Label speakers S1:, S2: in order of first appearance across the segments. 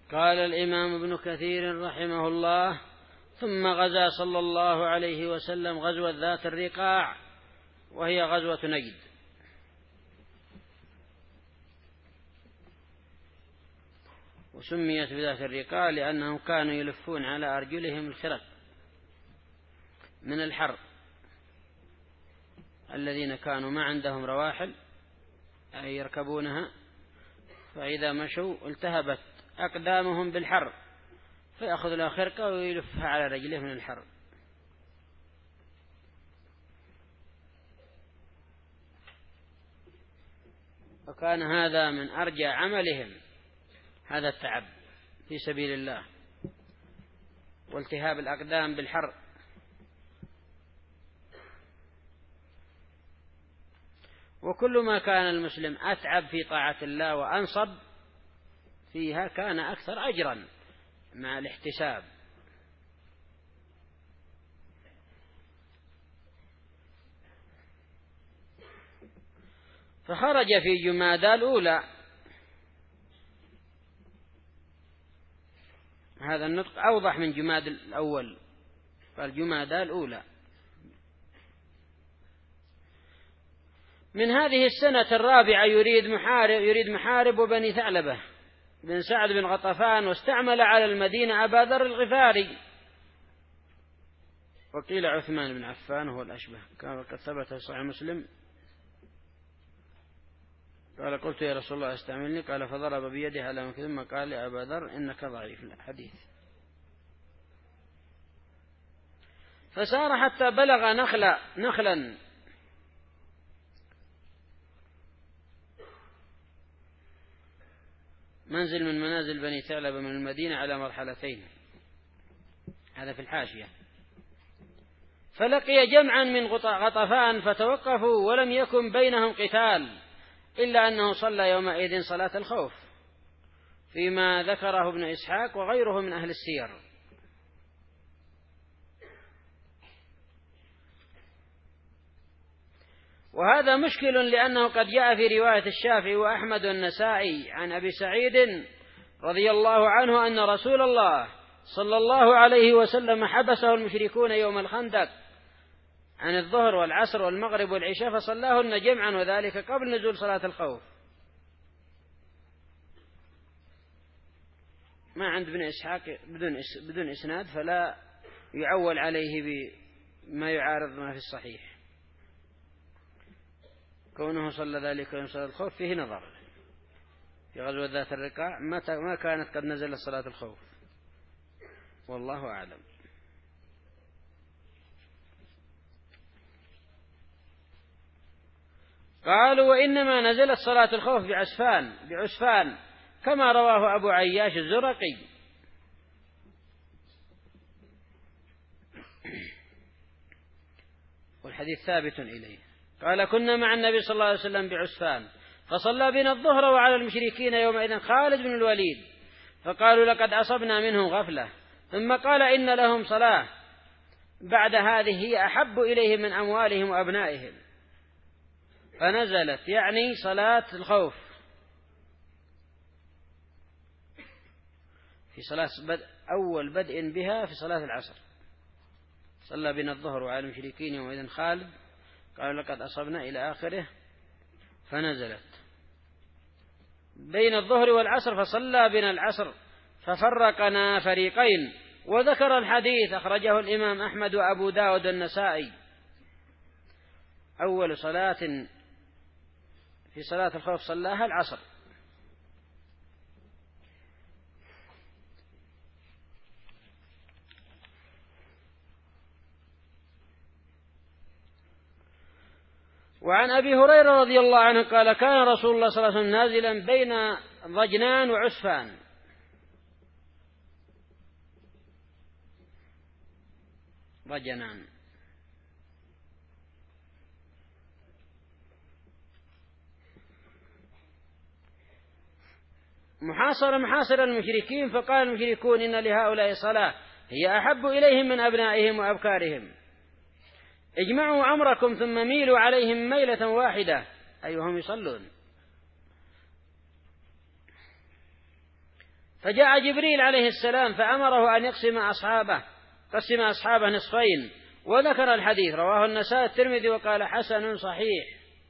S1: قال الإمام ابن كثير رحمه الله: ثم غزا صلى الله عليه وسلم غزوة ذات الرقاع، وهي غزوة نجد. وسميت بذات الرقاع لأنهم كانوا يلفون على أرجلهم الخرق من الحر، الذين كانوا ما عندهم رواحل أي يركبونها، فإذا مشوا التهبت أقدامهم بالحر فيأخذ لها خرقة ويلفها على رجله من الحر. وكان هذا من أرجى عملهم، هذا التعب في سبيل الله والتهاب الأقدام بالحر. وكل ما كان المسلم أتعب في طاعة الله وأنصب فيها كان أكثر أجرا مع الاحتساب. فخرج في جمادى الأولى، هذا النطق أوضح من جمادى الأول، قال جمادى الأولى، من هذه السنة الرابعة يريد محارب بني ثعلبة بن سعد بن غطفان، واستعمل على المدينة أبا ذر الغفاري، وقيل عثمان بن عفان هو الأشبه، كان قد ثبت في صحيح مسلم قال: قلت يا رسول الله استعملني، قال: فضرب بيده على منكبه ثم قال لأبا ذر: إنك ضعيف الحديث. فسار حتى بلغ نخلا منزل من منازل بني ثعلبة من المدينة على مرحلتين، هذا في الحاشية. فلقي جمعا من غطفان فتوقفوا، ولم يكن بينهم قتال، إلا أنه صلى يومئذ صلاة الخوف، فيما ذكره ابن إسحاق وغيره من أهل السير. وهذا مشكل، لأنه قد جاء في رواية الشافعي وأحمد والنسائي عن أبي سعيد رضي الله عنه أن رسول الله صلى الله عليه وسلم حبسه المشركون يوم الخندق عن الظهر والعصر والمغرب والعشاء فصلاهن جمعا، وذلك قبل نزول صلاة الخوف. ما عند ابن إسحاق بدون إسناد، فلا يعول عليه بما يعارض ما في الصحيح. كونه صلى ذلك يوم صلاة الخوف فيه نظر. في غزوة ذات الرقاع ما كانت قد نزلت صلاة الخوف، والله أعلم. قالوا: وإنما نزلت صلاة الخوف بعسفان كما رواه أبو عياش الزرقي. والحديث ثابت إليه. قال: كنا مع النبي صلى الله عليه وسلم بعسفان، فصلى بنا الظهر وعلى المشركين يومئذ خالد بن الوليد، فقالوا: لقد أصبنا منهم غفلة. ثم قال: إن لهم صلاة بعد هذه هي أحب إليهم من أموالهم وأبنائهم. فنزلت يعني صلاة الخوف في صلاة أول بدء بها في صلاة العصر. صلى بنا الظهر وعلى المشركين يومئذ خالد، قالوا: لقد أصبنا إلى آخره. فنزلت بين الظهر والعصر، فصلى بنا العصر ففرقنا فريقين. وذكر الحديث أخرجه الإمام أحمد وأبو داود النسائي. أول صلاة في صلاة الخوف صلاها العصر. وعن أبي هريرة رضي الله عنه قال: كان رسول الله صلى الله عليه وسلم نازلا بين ضجنان وعسفان. ضجنان محاصر المشركين، فقال المشركون: إن لهؤلاء صلاة هي أحب إليهم من أبنائهم وأبكارهم، اجمعوا أمركم ثم ميلوا عليهم ميلة واحدة أيهم يصلون. فجاء جبريل عليه السلام فأمره أن قسم أصحابه نصفين، وذكر الحديث. رواه النسائي الترمذي وقال حسن صحيح.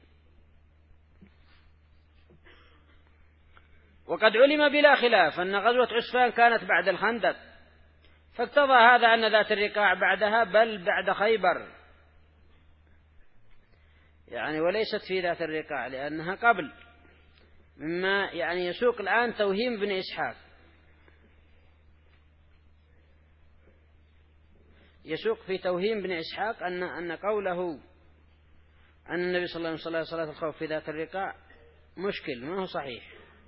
S1: وقد علم بلا خلاف أن غزوة عسفان كانت بعد الخندق، فاقتضى هذا أن ذات الرقاع بعدها، بل بعد خيبر، يعني وليست في ذات الرقاع لأنها قبل، مما يعني يسوق الآن توهيم بن إسحاق، يسوق في توهيم بن إسحاق أن قوله أن النبي صلى الله عليه وسلم صلى صلاة الخوف في ذات الرقاع مشكل، ما هو صحيح.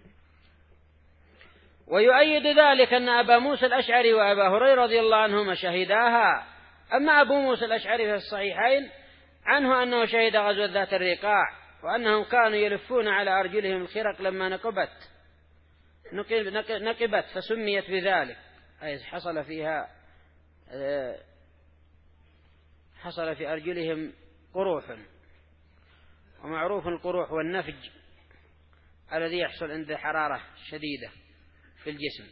S1: ويؤيد ذلك أن أبا موسى الأشعري وأبا هريرة رضي الله عنهما شهداها. أما أبو موسى الأشعري في الصحيحين عنه أنه شهد غزوة ذات الرقاع، وأنهم كانوا يلفون على أرجلهم الخرق لما نقبت فسميت بذلك، أي حصل في أرجلهم قروح. ومعروف القروح والنفج الذي يحصل عند حرارة شديدة في الجسم.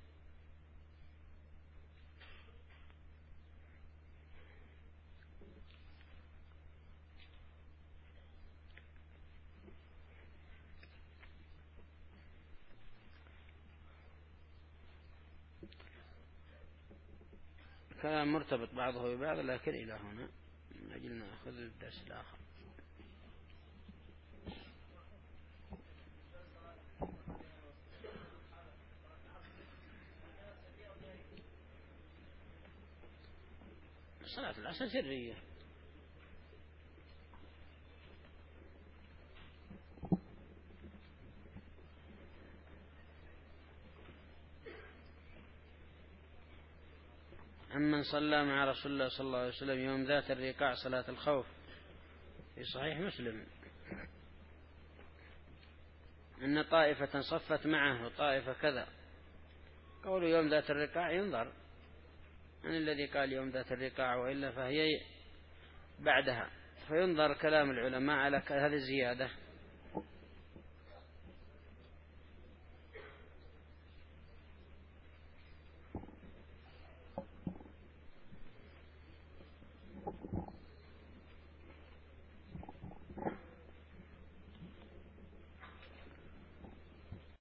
S1: كلام مرتبط بعضه ببعض، لكن إلى هنا من أجل نأخذ الدرس الآخر. صلاة العصر سرية. أمن صلى مع رسول الله صلى الله عليه وسلم يوم ذات الرقاع صلاة الخوف في صحيح مسلم أن طائفة صفت معه وطائفة كذا. قول يوم ذات الرقاع ينظر من الذي قال يوم ذات الرقاع، وإلا فهي بعدها، فينظر كلام العلماء على هذه الزيادة.